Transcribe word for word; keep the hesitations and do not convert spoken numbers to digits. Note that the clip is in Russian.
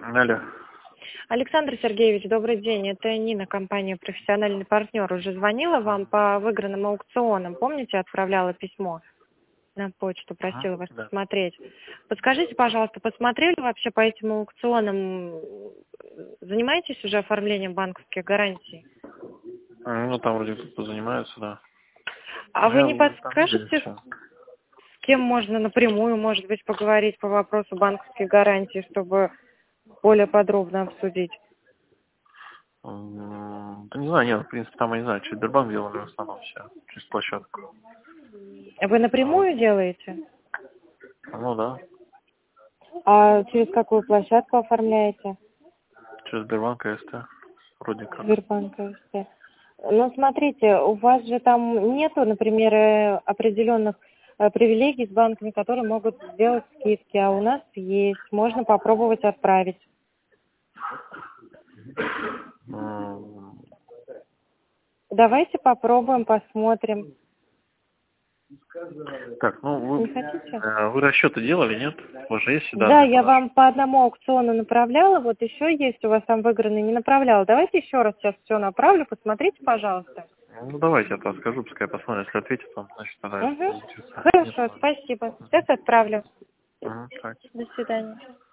Алло. Александр Сергеевич, добрый день. Это Нина, компания «Профессиональный партнер». Уже звонила вам по выигранным аукционам. Помните, отправляла письмо на почту, просила вас Да. посмотреть. Подскажите, пожалуйста, посмотрели вообще по этим аукционам? Занимаетесь уже оформлением банковских гарантий? Ну, там вроде кто-то занимается, да. А Ну, вы я не вроде там видел подскажете, всё. с кем можно напрямую, может быть, поговорить по вопросу банковских гарантий, чтобы более подробно обсудить? М, Да не знаю, нет, в принципе, там, я не знаю, через Сбербанк делали в основном все, через площадку. Вы А вот. напрямую делаете? Ну да, А через какую площадку оформляете? через Сбербанк и СТ, вроде как. Сбербанк, АСТ. Ну, смотрите, у вас же там нету, например, э, определенных э, привилегий с банками, которые могут сделать скидки, а у нас есть. Можно попробовать отправить. М, Давайте попробуем, посмотрим. Так, ну вы, Не хотите? э, вы расчеты делали, нет? У вас же есть все Да, данные по я нашим? вам по одному аукциону направляла, вот еще есть у вас там выигранный, не направляла. Давайте еще раз сейчас все направлю, посмотрите, пожалуйста. Ну давайте я то скажу, пускай посмотрим, если ответит он, значит тогда Угу. заинтересует. Нет, Хорошо, ладно. спасибо. Сейчас отправлю. Мгм, так. До свидания.